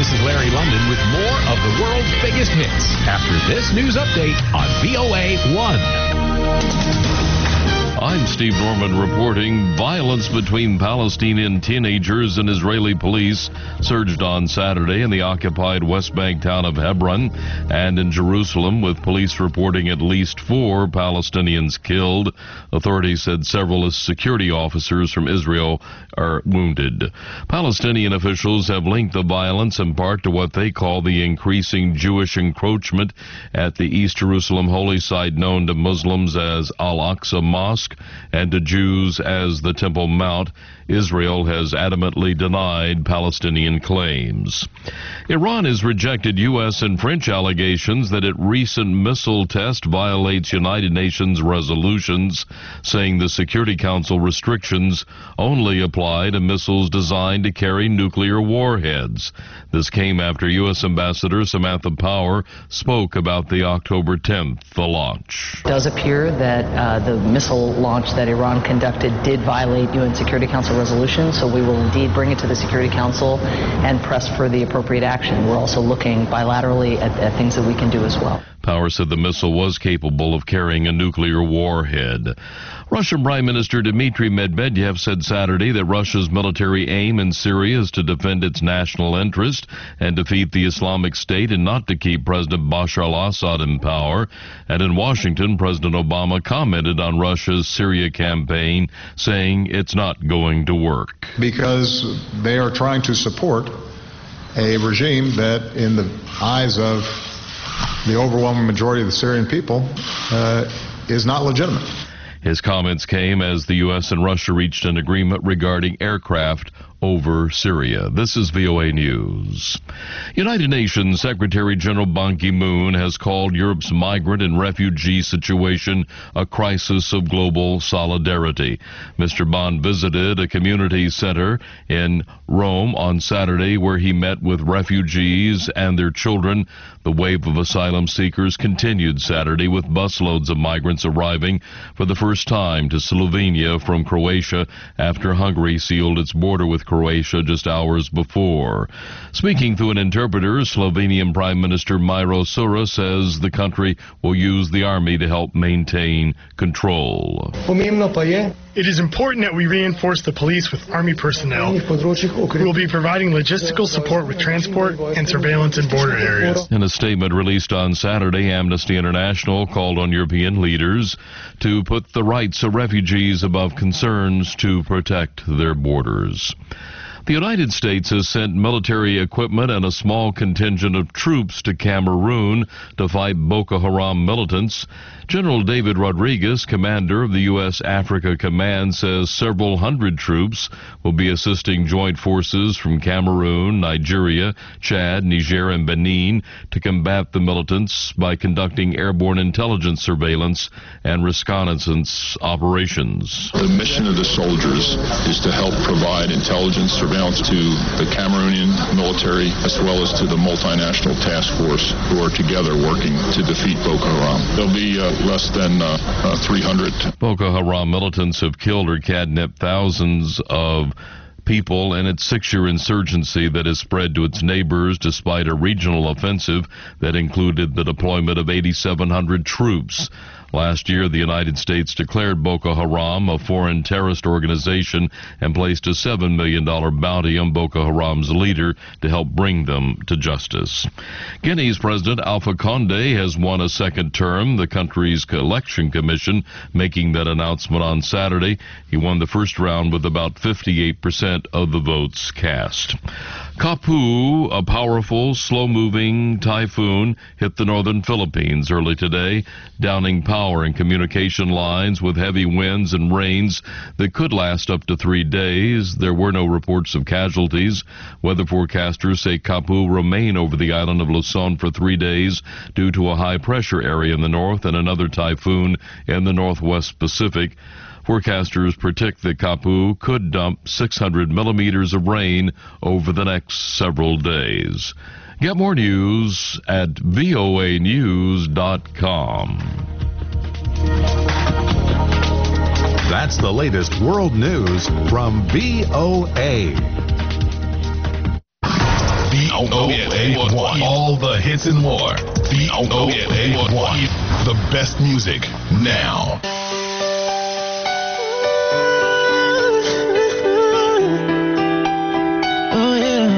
this is Larry London with more of the world's biggest hits after this news update on VOA 1. I'm Steve Norman reporting. Violence between Palestinian teenagers and Israeli police surged on Saturday in the occupied West Bank town of Hebron and in Jerusalem, with police reporting at least 4 Palestinians killed. Authorities said several security officers from Israel are wounded. Palestinian officials have linked the violence in part to what they call the increasing Jewish encroachment at the East Jerusalem holy site known to Muslims as Al-Aqsa Mosque and to Jews as the Temple Mount. Israel has adamantly denied Palestinian claims. Iran has rejected U.S. and French allegations that its recent missile test violates United Nations resolutions, saying the Security Council restrictions only apply to missiles designed to carry nuclear warheads. This came after U.S. Ambassador Samantha Power spoke about the October 10th launch. It does appear that the missile launch that Iran conducted did violate UN Security Council resolution, so we will indeed bring it to the Security Council and press for the appropriate action. We're also looking bilaterally at things that we can do as well. Power said the missile was capable of carrying a nuclear warhead. Russian Prime Minister Dmitry Medvedev said Saturday that Russia's military aim in Syria is to defend its national interest and defeat the Islamic State and not to keep President Bashar al-Assad in power. And in Washington, President Obama commented on Russia's Syria campaign, saying it's not going to work. Because they are trying to support a regime that, in the eyes of the overwhelming majority of the Syrian people, is not legitimate. His comments came as the U.S. and Russia reached an agreement regarding aircraft over Syria. This is VOA News. United Nations Secretary General Ban Ki-moon has called Europe's migrant and refugee situation a crisis of global solidarity. Mr. Ban visited a community center in Rome on Saturday where he met with refugees and their children. The wave of asylum seekers continued Saturday with busloads of migrants arriving for the first time to Slovenia from Croatia after Hungary sealed its border with Croatia just hours before. Speaking through an interpreter, Slovenian Prime Minister Miro Sura says the country will use the army to help maintain control. It is important that we reinforce the police with army personnel who will be providing logistical support with transport and surveillance in border areas. In a statement released on Saturday, Amnesty International called on European leaders to put the rights of refugees above concerns to protect their borders. The United States has sent military equipment and a small contingent of troops to Cameroon to fight Boko Haram militants. General David Rodriguez, commander of the U.S. Africa Command, says several hundred troops will be assisting joint forces from Cameroon, Nigeria, Chad, Niger, and Benin to combat the militants by conducting airborne intelligence surveillance and reconnaissance operations. The mission of the soldiers is to help provide intelligence surveillance to the Cameroonian military as well as to the multinational task force who are together working to defeat Boko Haram. There'll be less than 300. Boko Haram militants have killed or kidnapped thousands of people in its 6-year insurgency that has spread to its neighbors despite a regional offensive that included the deployment of 8,700 troops. Last year, the United States declared Boko Haram a foreign terrorist organization and placed a $7 million bounty on Boko Haram's leader to help bring them to justice. Guinea's President Alpha Condé has won a second term, the country's election commission making that announcement on Saturday. He won the first round with about 58% of the votes cast. Kapu, a powerful, slow-moving typhoon, hit the northern Philippines early today, downing power and communication lines with heavy winds and rains that could last up to 3 days. There were no reports of casualties. Weather forecasters say Kapu remain over the island of Luzon for 3 days due to a high-pressure area in the north and another typhoon in the northwest Pacific. Forecasters predict that Kapu could dump 600 millimeters of rain over the next several days. Get more news at voanews.com. That's the latest world news from VOA. VOA1. All the hits and more. VOA1. The best music now. Oh, yeah.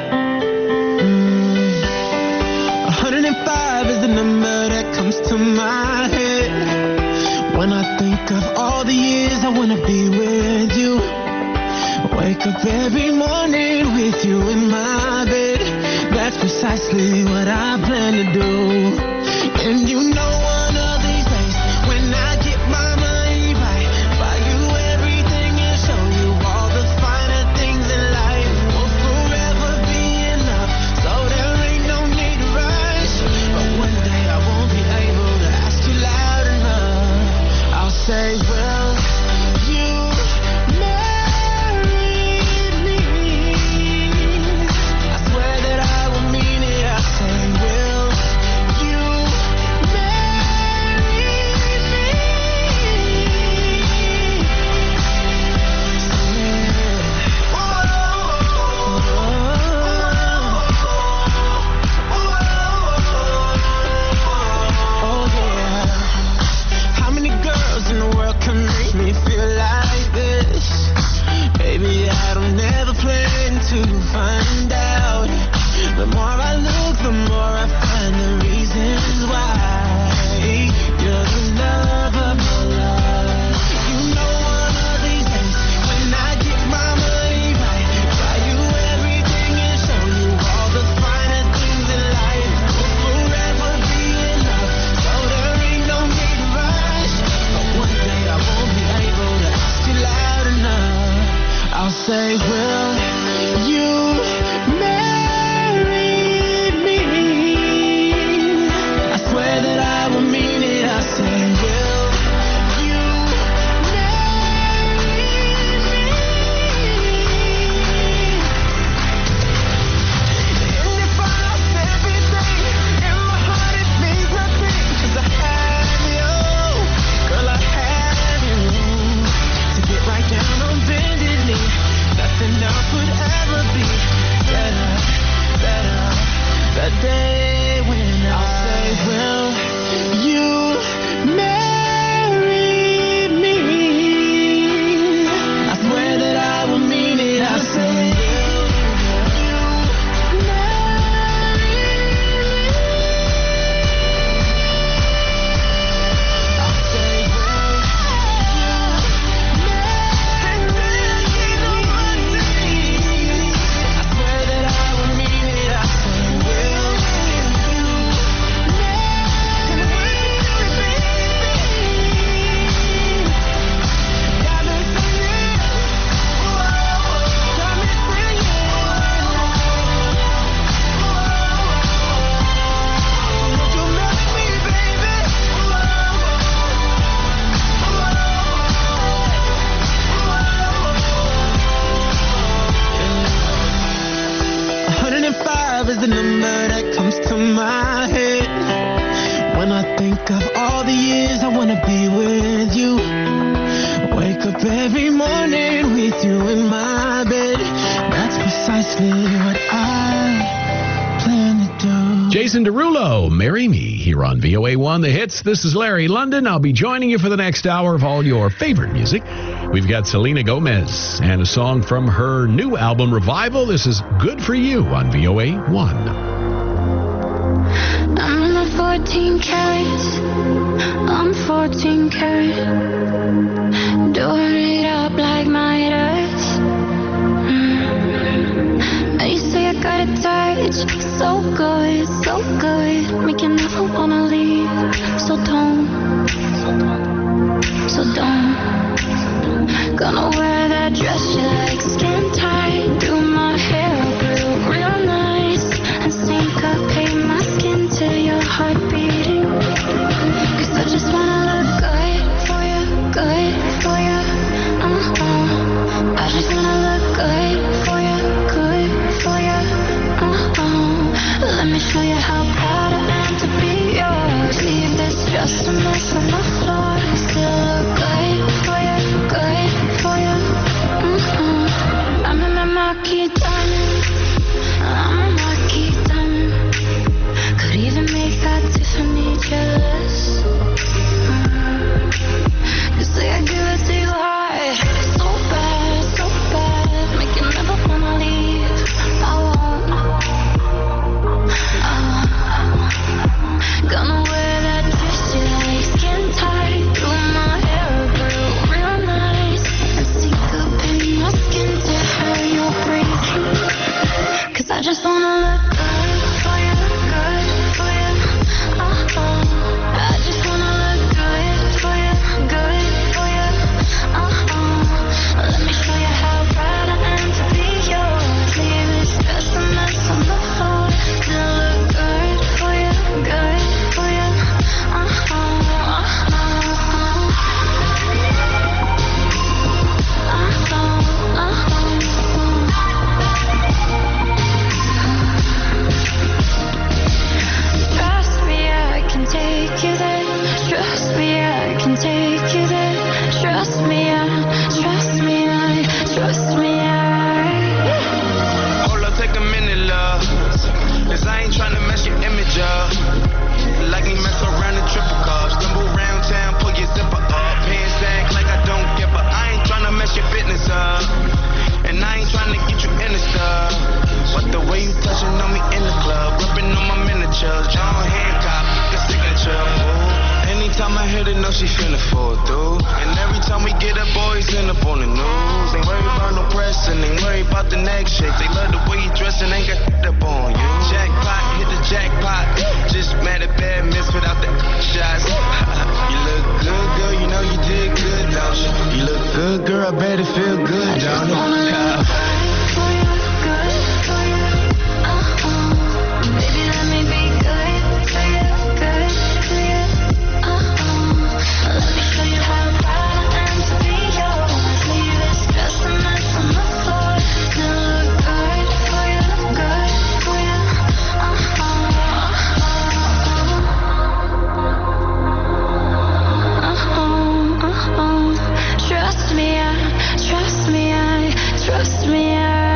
105 is the number that comes to my head. When I think of all the years I want to be with you. Wake up every morning with you in my bed. That's precisely what I plan to do. And you know one of these days, when I get my money right, buy you everything and show you all the finer things in life. Will forever be enough, so there ain't no need to rush. But one day I won't be able to ask you loud enough. I'll say, well, you to find out. The more I look, the more I find the reasons why. You're the love of my life. You know one of these days, when I get my money right, buy you everything and show you all the finer things in life. Will forever be enough, so there ain't no need to rush. But one day I won't be able to ask you loud enough. I'll say, well, you married me. I swear that I will mean it. I say, will you marry me? And if I lost everything, in my heart it means nothing. 'Cause I have you, girl, I have you. To get right down on bended knee, nothing else would ever be better. That day when I'll say, well, you married me. I swear that I will mean it. I say, you married me. I'll say, well, you married me. I swear that I will mean it. I say, will you marry me? Got me singing, got me singing. Would you marry me, baby? 105 is the number that comes to my head. When I think of all the years I want to be with you. Wake up every morning with you in my bed. That's precisely what I plan to do. Jason Derulo, Marry Me, here on VOA1 The Hits. This is Larry London. I'll be joining you for the next hour of all your favorite music. We've got Selena Gomez and a song from her new album, Revival. This is Good For You on VOA1. I'm not 14 carats, I'm 14 karat. Do it up like my ex. You say I got it tight, so good, make you never wanna leave. So don't. Gonna wear that dress you like, skin tight. Do my hair up real nice, and syncopate my skin to your heart beating. 'Cause I just wanna look good for you. I just wanna look good for you. Let me show you how proud I am to be yours. Leave this just a mess on the floor. Still look good for you. I'm a marquee diamond. I'm a marquee just wanna look good for you, good for you. I just wanna look good for you, good for you. Let me show you how proud I am to be yours. Leave this stress and mess on the floor. To look good for you, good for you. Trust me, I can take you there. Trust me, I can take you there. Trust me, trust me, trust me, Hold up, take a minute, love. Cause I ain't tryna mess your image up. Like me mess around and triple cups. Stumble around town, pull your zipper up. Pants sack like I don't give a. I ain't tryna mess your business up. And I ain't tryna get you in the stuff. But the way you touching on me in the club, ripping on my miniatures, John Hancock, the signature. Ooh. Anytime I hit it, know she finna fall through. And every time we get up, boys end up on the news. Ain't worried about no pressing, ain't worried about the next shake. They love the way you dressing, ain't got up on you. Jackpot, hit the jackpot. Just mad at bad miss without the shots. You look good, girl, you know you did good, don't you? You look good, girl, I bet it feel good, don't it? baby, let me be good for you, good for you. Let me show you how proud I am to be yours. Leave this stress and mess on the floor. To look good for you, good for you. Trust me, trust me, trust me.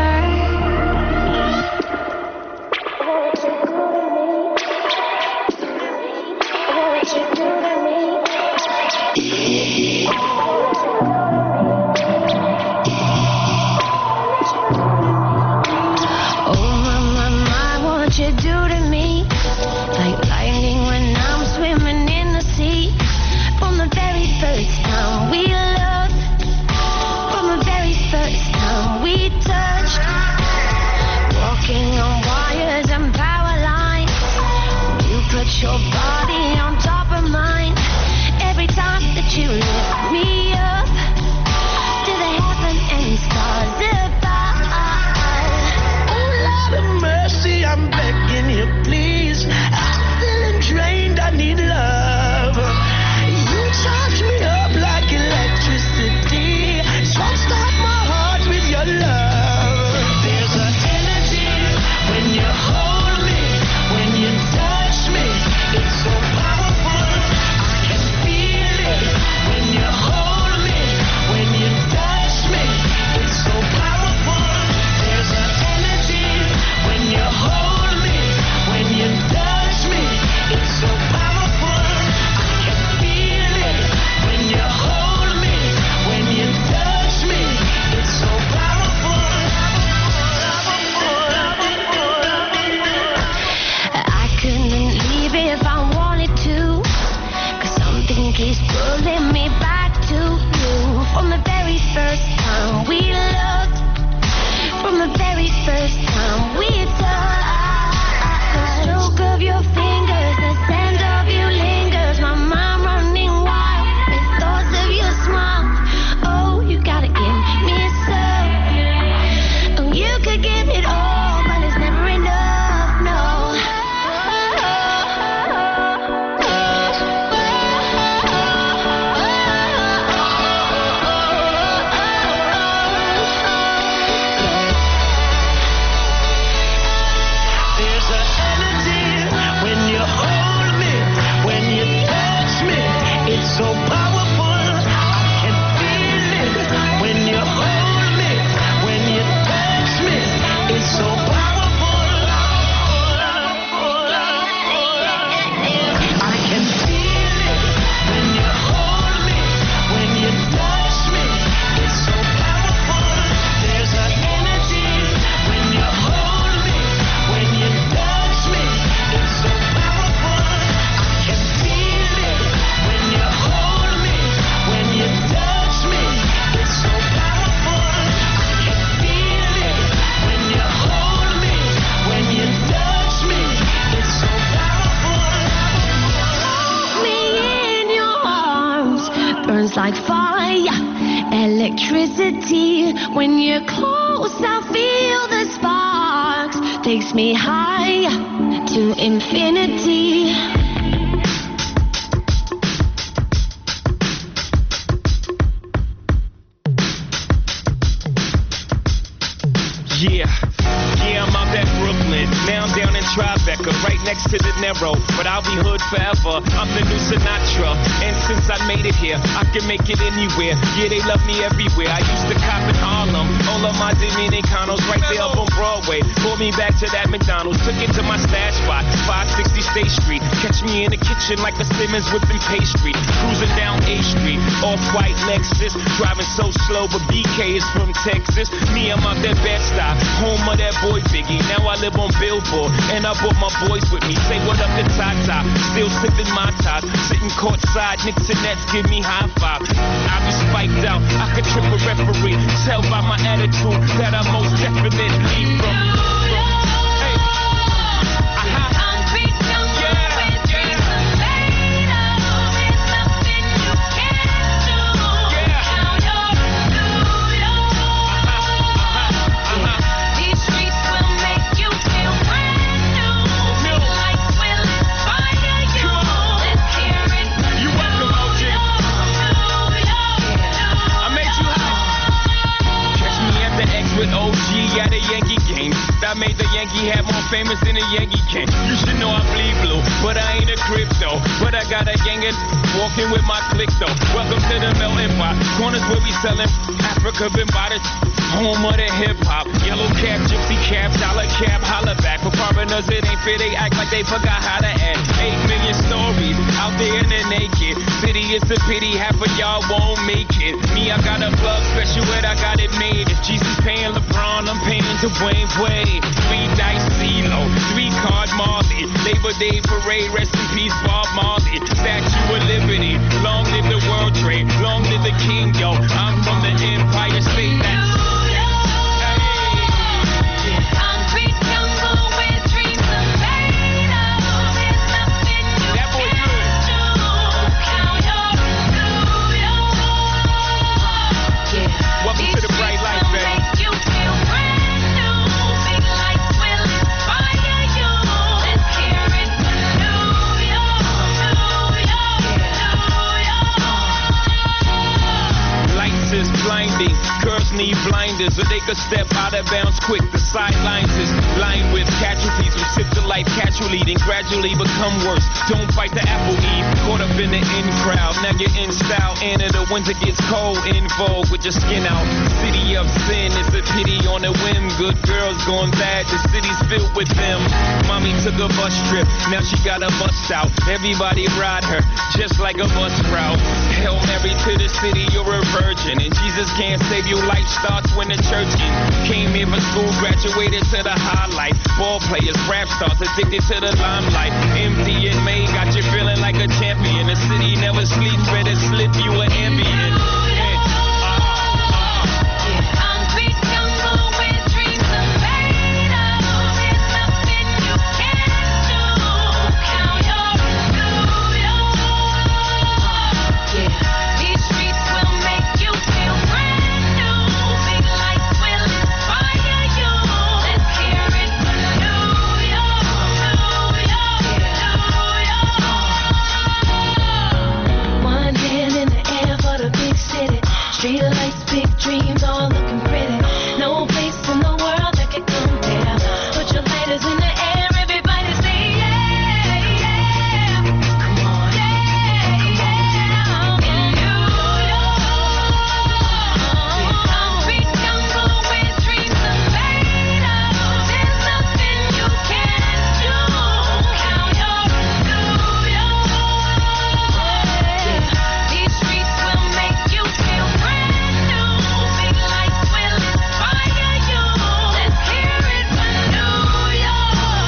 Your body on top of mine. Every time that you lift me up to the heaven and stars above. Oh, Lord of mercy, I'm begging you, please. like fire, electricity. When you're close, I feel the sparks. Takes me high to infinity. Yeah, I'm out at Brooklyn. Now I'm down in Tribeca, right next to the Narrow. But I'll be hood forever. I'm the new Sinatra. And since I made it here, I can make it anywhere. Yeah, they love me everywhere. I used to cop in Harlem. All of my Dominicanos right there up on Broadway. Pulled me back to that McDonald's. Took it to my stash spot, 560 State Street. Catch me in the kitchen like the Simmons whipping pastry. Cruising down A Street, off-white Lexus. Driving so slow, but BK is from Texas. Me, I'm out that Bed-Stuy, home of that boy Biggie. Now I live on Billboard, and I brought my boys with me. Say what up to Tata, still sipping my top. Sitting courtside, Knicks and Nets give me high five. I be spiked out, I could trip a referee. Tell by my attitude that I most definitely from. At a Yankee game, I made the Yankee hat more famous than a Yankee can. You should know I bleed blue, but I ain't a crypto. But I got a gang of walking with my click though. Welcome to the melting pot. Corners where we selling Africa been by the home of the hip hop. Yellow cap, gypsy cap, dollar cap, holla back. For foreigners it ain't fair, they act like they forgot how to act. 8 million stories out there in the naked city. It's a pity half of y'all won't make it. Me, I got a plug special and I got it made. If Jesus paying LeBron, I'm paying Dwayne Wade. 3 dice CeeLo, 3 card Marley. Labor Day parade, rest in peace Bob Marley. Statue of Liberty, long live the World Trade, long live the King, yo. I'm from the Empire State. That's need blinders, or they could step out of bounds quick. The sidelines is lined with casualties who sip the life casually, then gradually become worse. Don't fight the apple eve, caught up in the in crowd. Now you're in style, and in the winter gets cold, in vogue with your skin out. City of sin is a pity on a whim. Good girls going bad, the city's filled with them. Mommy took a bus trip, now she got a bust out. Everybody ride her, just like a bus route. Hail Mary to the city, you're a virgin, and Jesus can't save you. Life starts when the church ends. Came here for school, graduated to the highlight. Ball players, rap stars, addicted to the limelight. Empty and May got you feeling like a champion. The city never sleeps, better slip you an ambient. Street lights, big dreams, all looking pretty. No place in the world that could compare. Put your lighters in the air, everybody say yeah, yeah. Come on, yeah, yeah. In New York, concrete jungle where dreams are made of. There's nothing you can't do. Count your New York. These streets will make you feel brand. Big lights will inspire you. Let's hear it for New York.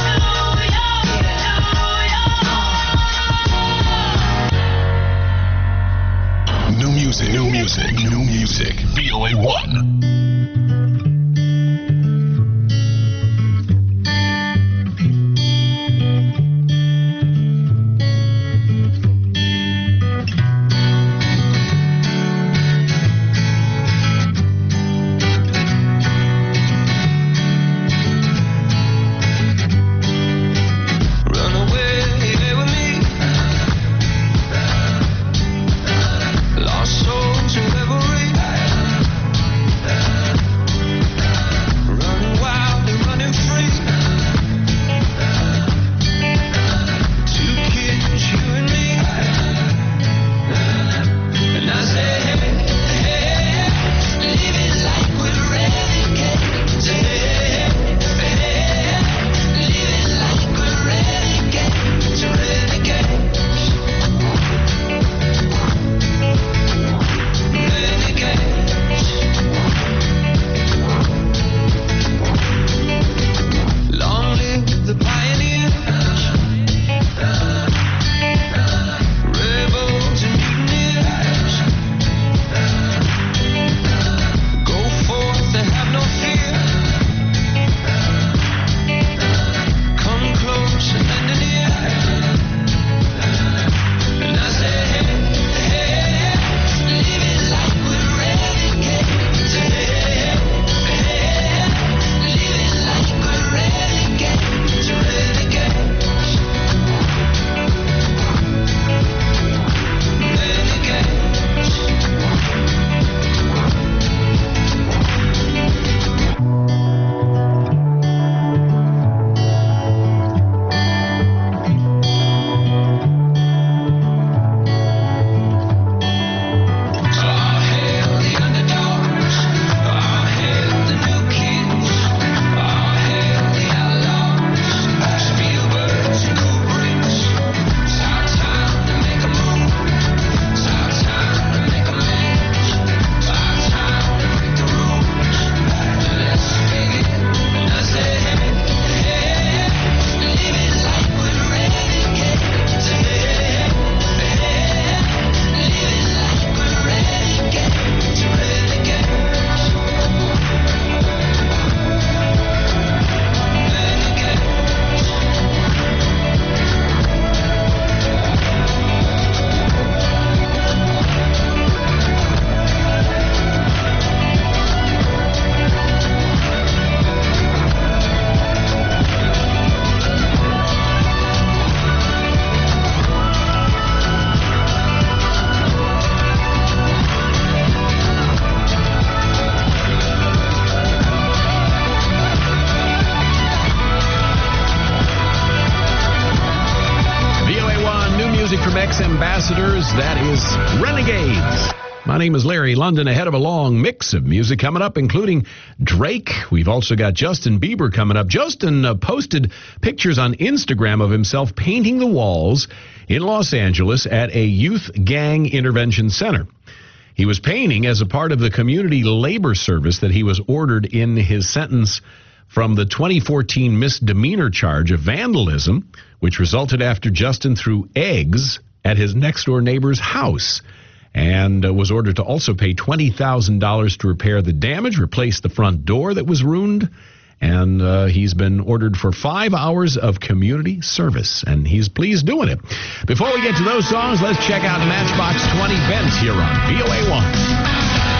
Sex Ambassadors. That is Renegades. My name is Larry London, ahead of a long mix of music coming up, including Drake. We've also got Justin Bieber coming up. Justin posted pictures on Instagram of himself painting the walls in Los Angeles at a youth gang intervention center. He was painting as a part of the community labor service that he was ordered in his sentence from the 2014 misdemeanor charge of vandalism, which resulted after Justin threw eggs at his next-door neighbor's house, and was ordered to also pay $20,000 to repair the damage, replace the front door that was ruined, and he's been ordered for 5 hours of community service, and he's pleased doing it. Before we get to those songs, let's check out Matchbox 20 Bent here on VOA1.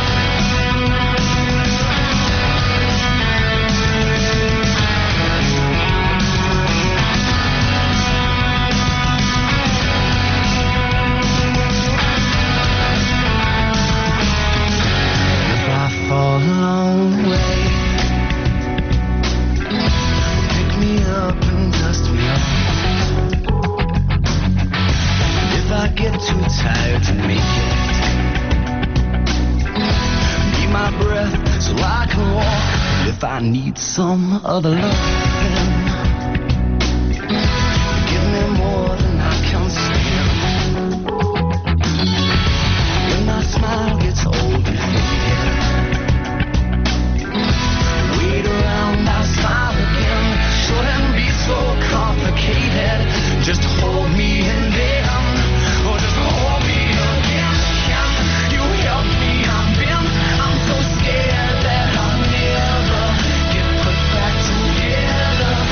Too tired to make it. Be my breath so I can walk. If I need some other loving, give me more than I can stand. When my smile gets old and faded, wait around, I'll smile again. Shouldn't be so complicated. Just hold me in there. Together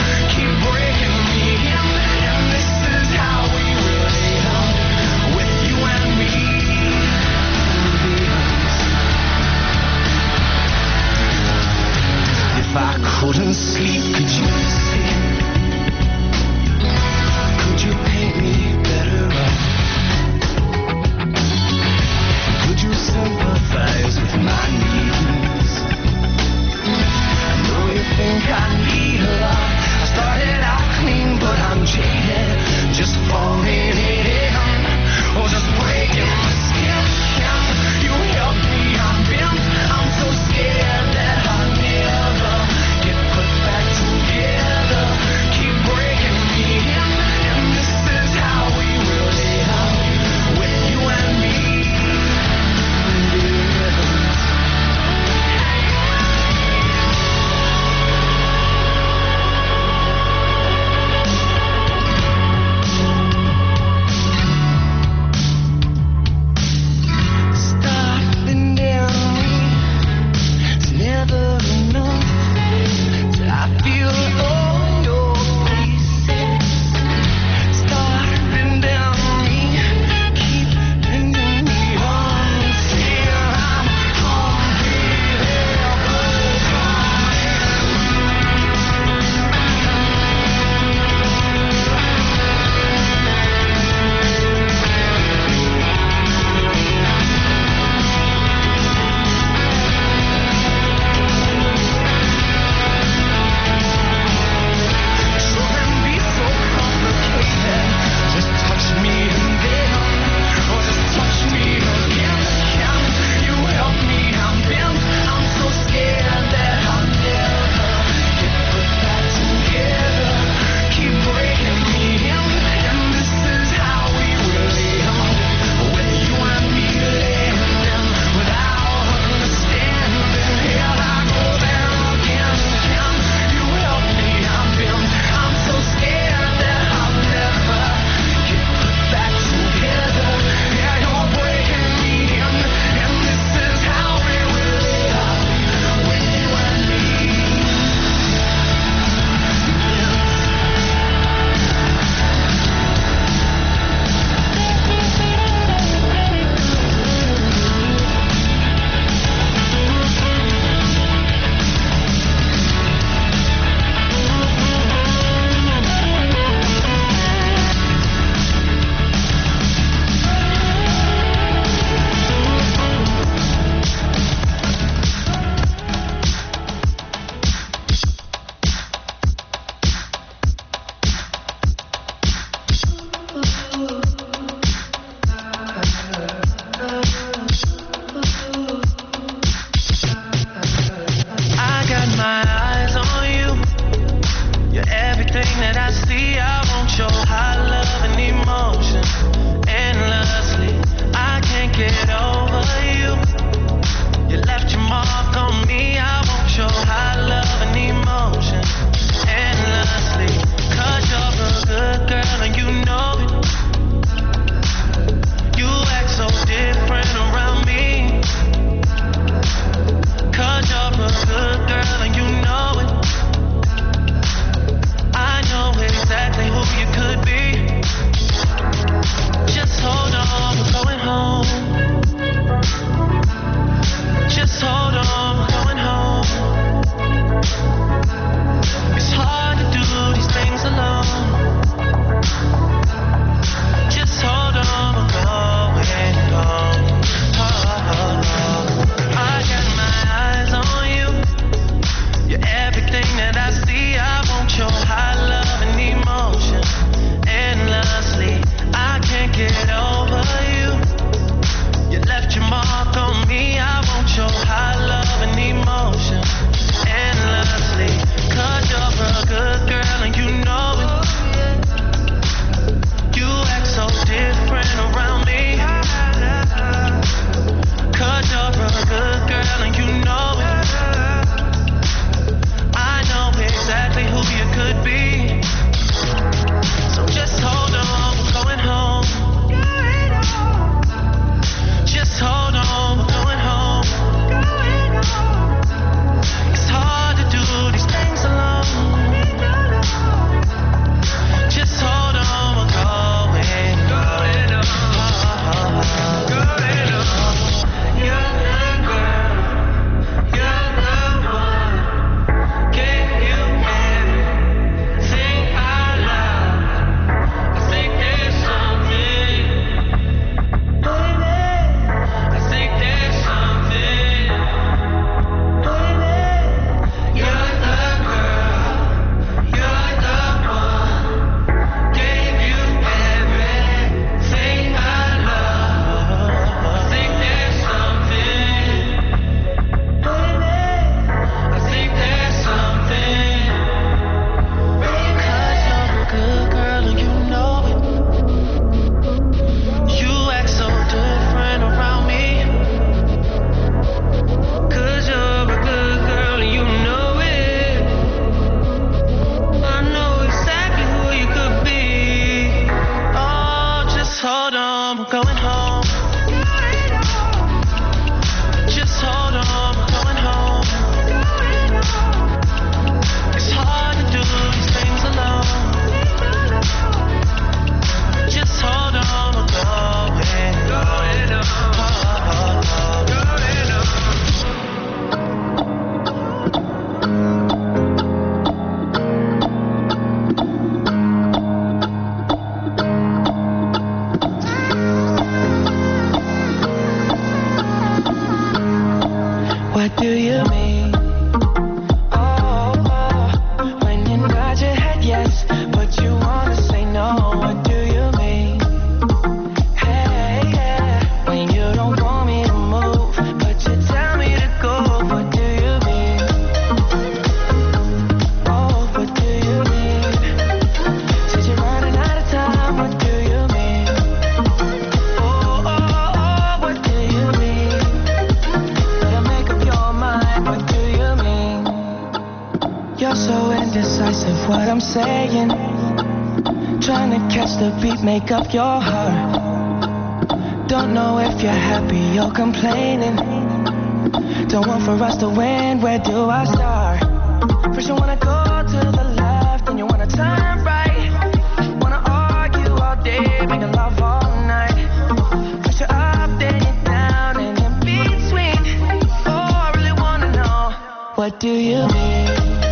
saying. Trying to catch the beat, make up your heart. Don't know if you're happy or complaining. Don't want for us to win, where do I start? First you wanna go to the left, then you wanna turn right. Wanna argue all day, making love all night. First you're up, then you're down, and in between. Oh, I really wanna know, what do you mean?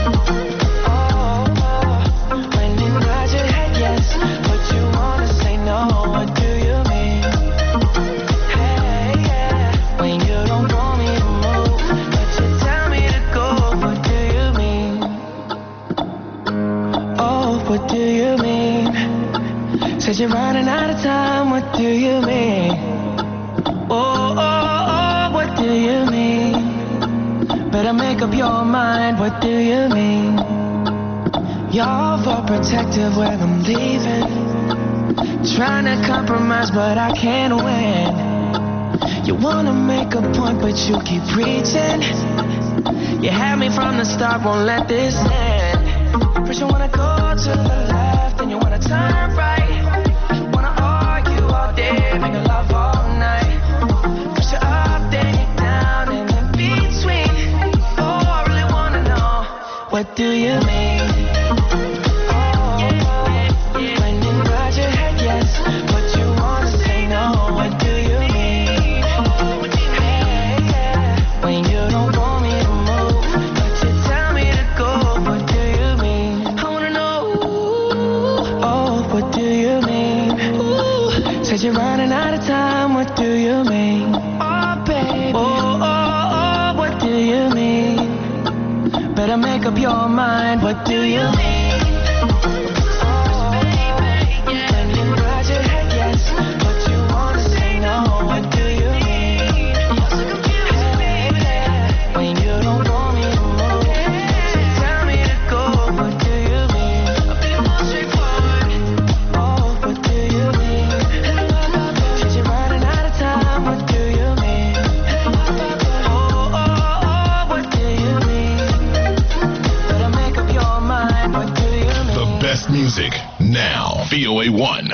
When you nod your head yes, but you wanna say no, what do you mean? Hey, yeah, when you don't want me to move, but you tell me to go, what do you mean? Oh, what do you mean? Said you're running out of time, what do you mean? Oh, what do you mean? Better make up your mind, what do you mean? You're overprotective when I'm leaving. Trying to compromise, but I can't win. You wanna make a point, but you keep preaching. You had me from the start, won't let this end. First you wanna go to the left, then you wanna turn right. Wanna argue all day, make love all night. First you're up, then you're down, and in between. Oh, I really wanna know, what do you mean? When you nod your head yes, but you wanna say no, what do you mean? Hey, yeah, when you don't want me to move, but you tell me to go, what do you mean? I wanna know, oh, what do you mean? Said you're running out of time, what do you mean? Oh, baby, oh, what do you mean? Better make up your mind, what do you mean? Music now. VOA 1.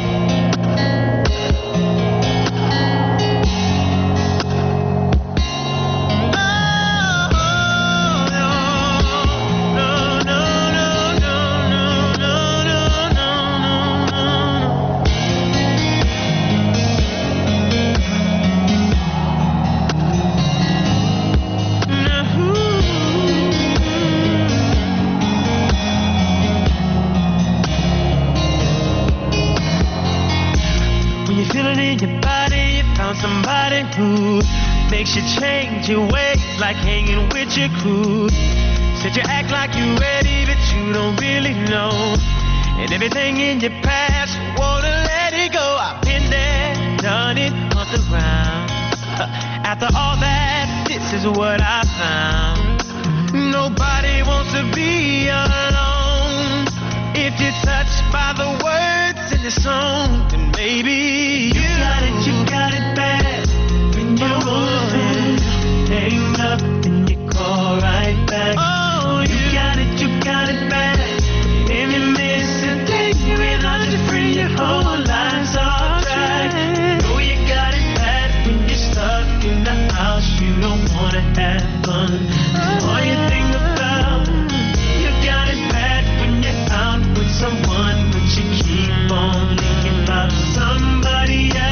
Somebody who makes you change your ways, like hanging with your crew. Said you act like you're ready, but you don't really know. And everything in your past, you wanna let it go. I've been there, done it, on the ground. After all that, this is what I found. Nobody wants to be alone. If you're touched by the words in the song, then maybe you got it bad. When you're moving, hang up and you call right back. Oh, you got it bad. If you miss a day without your friend, your whole life's off track. Oh, you got it bad when you're stuck in the house, you don't wanna have fun. All you think about, you got it bad when you're out with someone, but you keep on thinking about somebody else.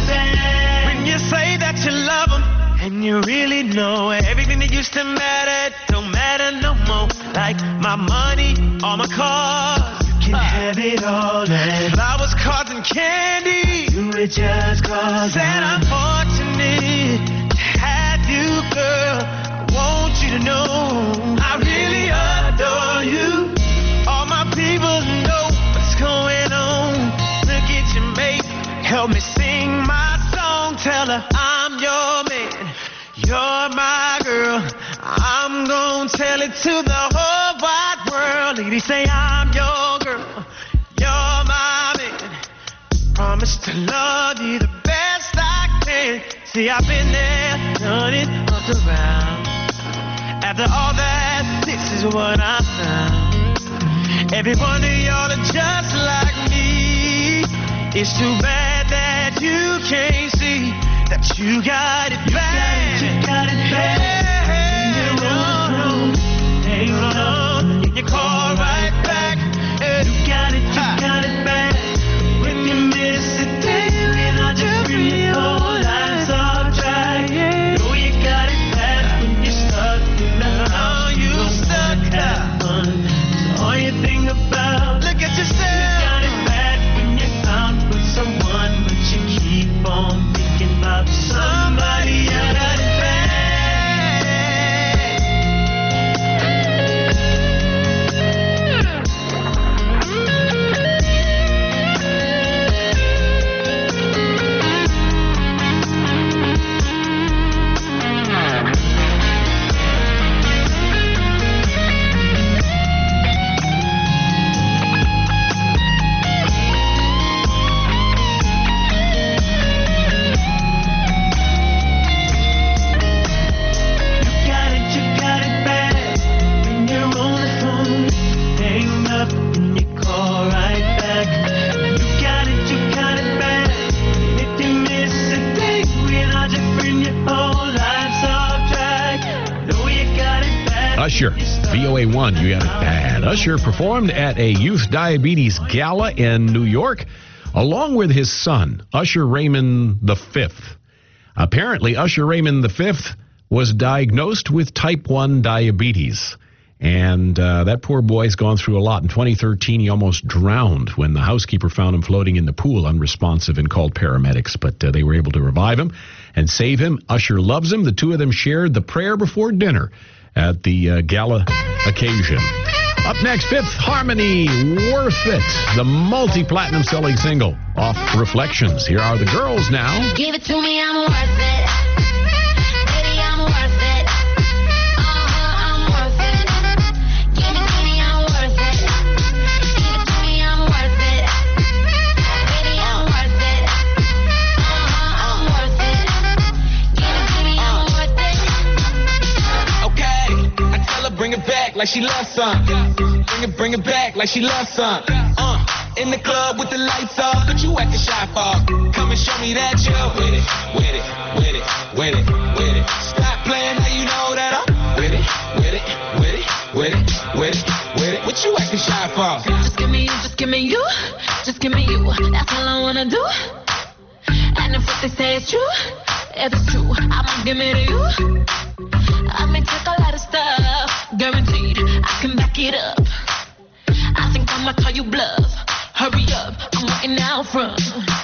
You say that you love them, and you really know everything that used to matter don't matter no more. Like my money, all my cars, you can have it all. And flowers, cards, and candy, you were just cause. Said I'm fortunate to have you, girl. I want you to know I really adore you. All my people know what's going on. Look at your mate, help me sing my song. Tell her I'm your man, you're my girl. I'm gonna tell it to the whole wide world. Ladies say I'm your girl, you're my man. Promise to love you the best I can. See, I've been there, done it, up around. After all that, this is what I found. Every one of y'all are just like me. It's too bad that you can't see that you got it bad. You got it bad. Hang on, in your car right back. You got it bad. When you miss it daily, I just bring your whole life off track. Know you got it bad when you're stuck in the house. You stuck have fun. All you think about, look at yourself. You got it bad when you're out with someone, but you keep on thinking about somebody else. Got it bad. Usher, VOA1, you got it bad. Usher performed at a youth diabetes gala in New York, along with his son, Usher Raymond V. Apparently, Usher Raymond V was diagnosed with type 1 diabetes. And that poor boy's gone through a lot. In 2013, he almost drowned when the housekeeper found him floating in the pool, unresponsive, and called paramedics. But they were able to revive him and save him. Usher loves him. The two of them shared the prayer before dinner at the gala occasion. Up next, Fifth Harmony, Worth It, the multi-platinum selling single off Reflections. Here are the girls now. Give it to me, I'm worth it. Baby, I'm worth it. I'm worth it. Give it to me, I'm worth it. Give it to me, I'm worth it. Baby, I'm worth it. I'm worth it. Give it to me, I'm worth it. Okay, I tell her bring it back like she loves some. Bring it back like she loves some. In the club with the lights off, but you acting shy for. Come and show me that you're with it, with it, with it, with it, with it. Stop playing, now you know that I'm with it, with it, with it, with it, with it, with it. What you acting shy for? Just give me you, just give me you, just give me you. That's all I wanna do. And if what they say is true, if it's true, I'ma give it to you. I may take a lot of stuff, guaranteed I can back it up. I think I'ma call you bluff. Hurry up, I'm waiting out front.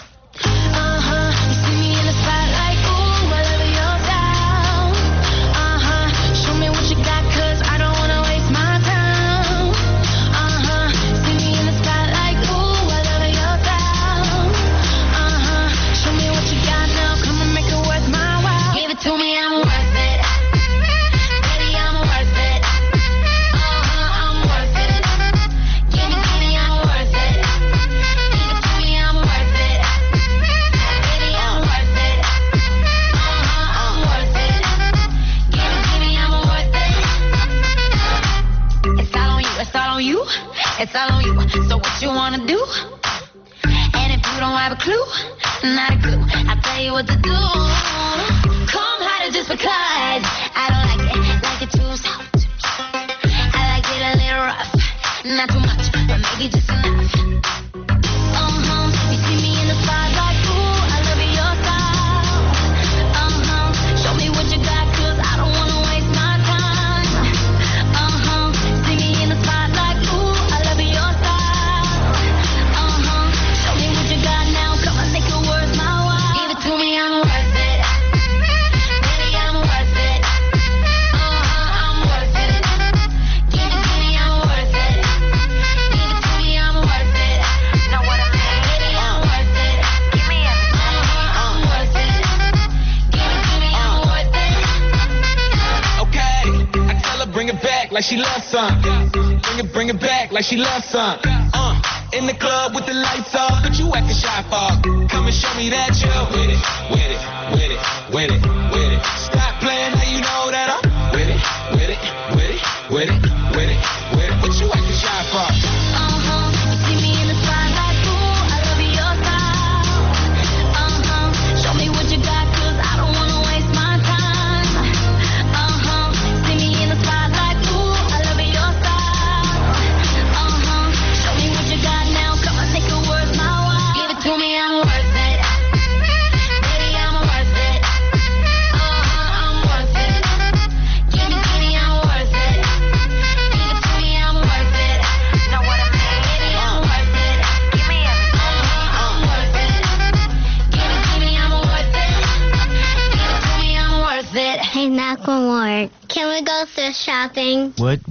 You see me in the spotlight, ooh, I love your style. Show me what you got, cause I don't wanna waste my time. See me in the spotlight, ooh, I love your style. Show me what you got now, come and make it worth my while. Give it to me, I'm worth it. Baby, I'm worth it. I'm worth it. Give it to me, I'm worth it. Give it to me, I'm worth it. Baby, I'm worth it. I'm worth it. Give it to me, I'm worth it. It's all on you, it's all on you, it's all on you. So what you wanna do? And if you don't have a clue, not a clue, I'll tell you what to do. Come harder just because I don't like it too soft. I like it a little rough, not too much, but maybe just enough. You see me in the spotlight, ooh, I love your style. Show me what you got, cause I don't wanna waste my time. See me in the spotlight, ooh, I love your style. Show me what you got now, come on, make it worth my while. Give it to me, I'm worth it. Baby, I'm worth it. I'm worth it. Give it to me, I'm worth it. Give it to me, I'm worth it. Know what I mean? Baby, I'm worth it. Give me everything. I'm worth it. Give it to me, I'm worth it. Okay, I tell her bring it back like she loves some. Bring it back like she loves some. In the club with the lights off, but you acting shy for. Come and show me that you're with it, with it, with it, with it, with it. Stop playing, now you know that I'm with it, with it, with it, with it, with it, with it. What you acting shy for? more. Can we go thrift shopping? What?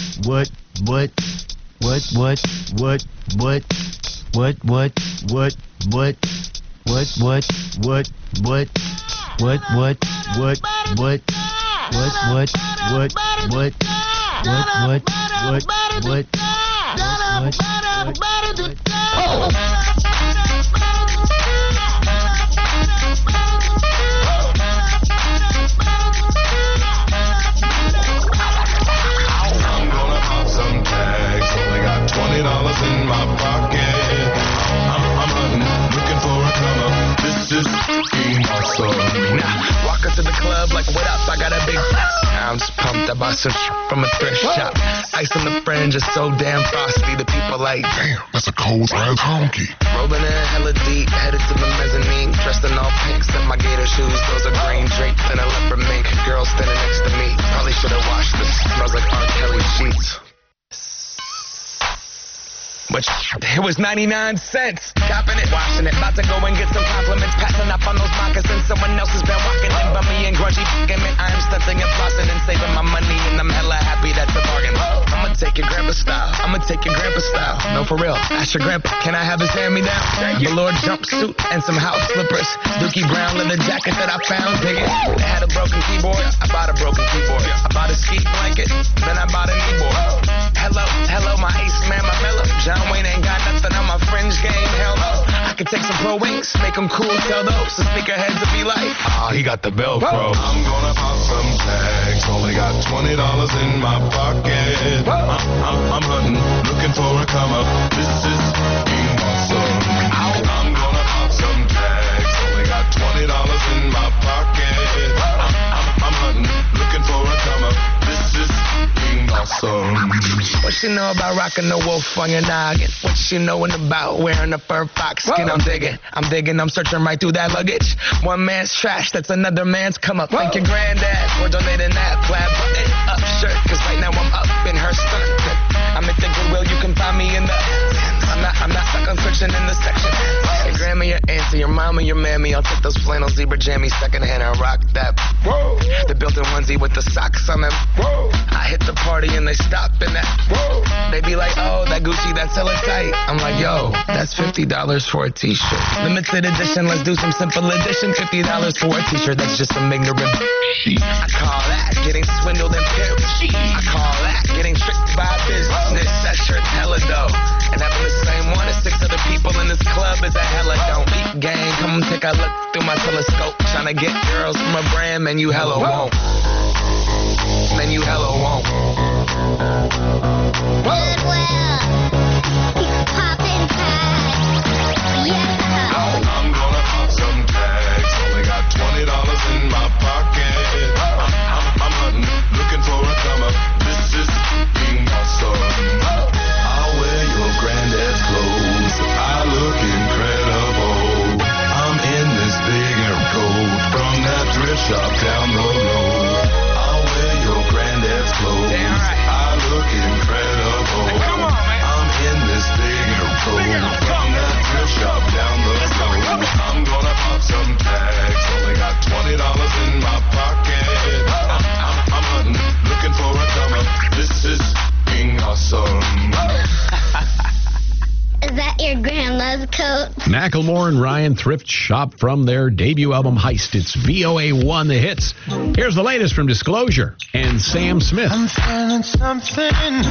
$20 in my pocket. I'm hunting, looking for a come up. This is awesome. Now, walk into the club like, what up? I got a big I'm just pumped. I bought some from a thrift shop. Ice on the fringe is so damn frosty. The people like, damn, that's a cold ass honky. Rolling in hella deep, headed to the mezzanine. Dressed in all pink, set my gator shoes. Those are green draped in a leopard mink. Girl standing next to me. Probably should have washed this. Smells like R. Kelly sheets. But it was 99 cents. Copping it, washing it. About to go and get some compliments. Passing up on those moccasins. Someone else has been walking in. Bummy and grungy fucking man. I am stunting and flossing and saving my money. And I'm hella happy that's a bargain. I'ma take your grandpa style. I'ma take your grandpa style. No, for real. Ask your grandpa. Can I have his hand-me-down? Velour jumpsuit and some house slippers. Dookie brown leather jacket that I found. Dig it. They had a broken keyboard. I bought a broken keyboard. I bought a ski blanket. Then I bought a kneeboard. Hello, my ace man, my mellow. John Wayne ain't got nothing on my fringe game, hell no. I could take some pro wings, make them cool, tell those the sneakerheads to be like, he got the Velcro. I'm gonna pop some tags, only got $20 in my pocket. I'm hunting, looking for a come up. This is awesome. I'm gonna pop some tags, only got $20 in my pocket. I'm hunting, looking for a come up. This is awesome. What she know about rocking the wolf on your noggin? What she knowin' about wearing a fur fox skin? I'm digging, I'm searching right through that luggage. One man's trash, that's another man's come up. Thank your granddad for donating that plaid button up shirt, cause right now I'm up in her skirt. I'm at the Goodwill, you can find me in the I'm not stuck on searching in the section. Your grandma, your auntie, your mama, your mammy. I'll take those flannel zebra jammies secondhand and rock that. Whoa. The built-in onesie with the socks on them. Whoa. I hit the party and they stop in that. Whoa. They be like, oh, that Gucci, that's hella tight. I'm like, yo, that's $50 for a t-shirt. Limited edition, let's do some simple edition. $50 for a t-shirt, that's just some ignorant shit. I call that getting swindled and pimped. I call that getting tricked by business. That shirt's hella dope. And having the same one as 6 other people in this club is a hella don't eat game. Come take a look through my telescope. Tryna get girls from a brand, man, you hella won't. Man, you hella won't. Goodwill. Poppin' tags. Yeah. I'm gonna pop some tags. Only got $20 in my pocket. I'm hunting, looking for a come up. This is awesome. I'll wear your granddad's clothes. I look incredible. I'm in this big aircoat from that thrift shop down the road. I'll wear your granddad's clothes. I look incredible. Come on, man. I'm in this big aircoat from that thrift shop down the road. I'm gonna pop some tags. Only got $20 in my pocket. I'm hunting, looking for a come up. This is awesome. Is that your grandma's coat? Macklemore and Ryan thrift shop from their debut album Heist. It's VOA1 The Hits. Here's the latest from Disclosure and Sam Smith. I'm feeling something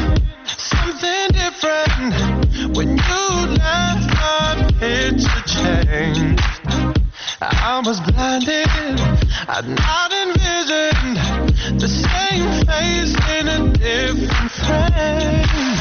different. When you left, my picture changed. I was blinded, I'd not envisioned the same face in a different frame.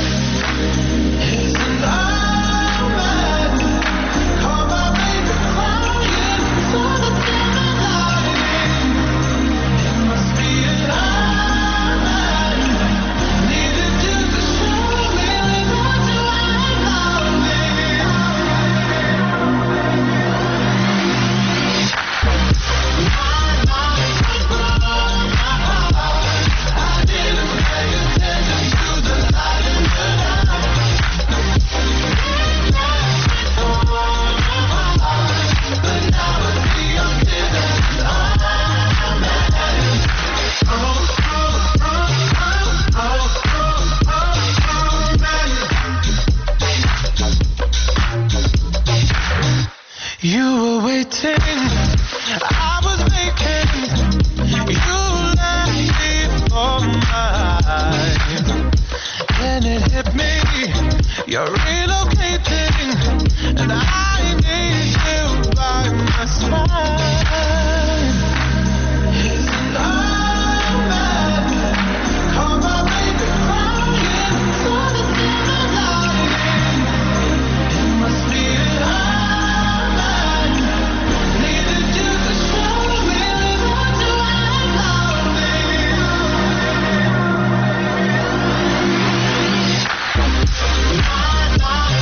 Isn't all right? Call my baby crying for the dying. It must be alright. Needed you to show me that you love me. I didn't pay attention to the light. waiting. I was making you laugh for mine. Then it hit me, you're relocating, and I need you by my side. It's love, call my baby crying, so the silver lining. It must be love, needed you to show me what do I love, baby. My love.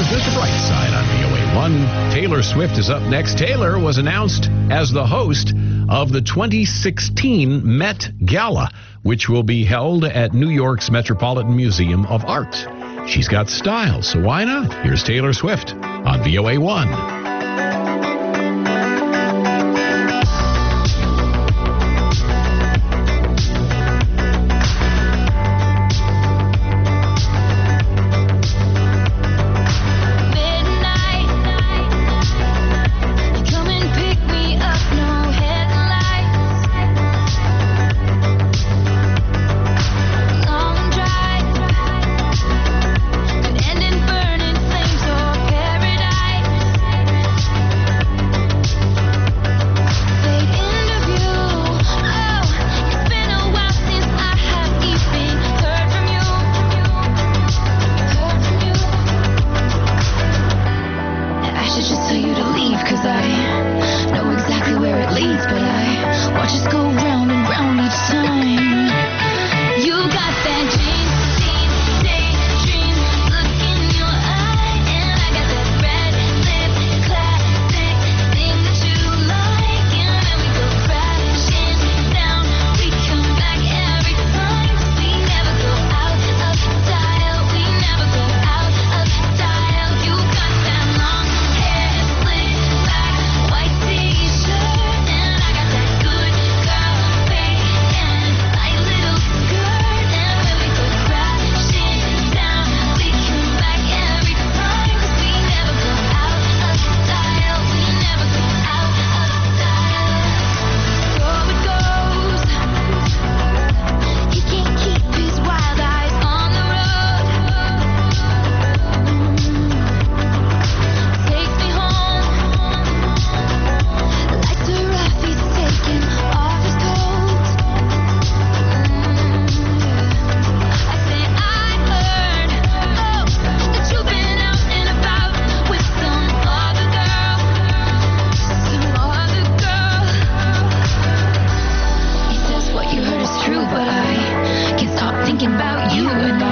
hours with The Bright Side on VOA1. Taylor Swift is up next. Taylor was announced as the host of the 2016 Met Gala, which will be held at New York's Metropolitan Museum of Art. She's got style, so why not? Here's Taylor Swift on VOA1. About you and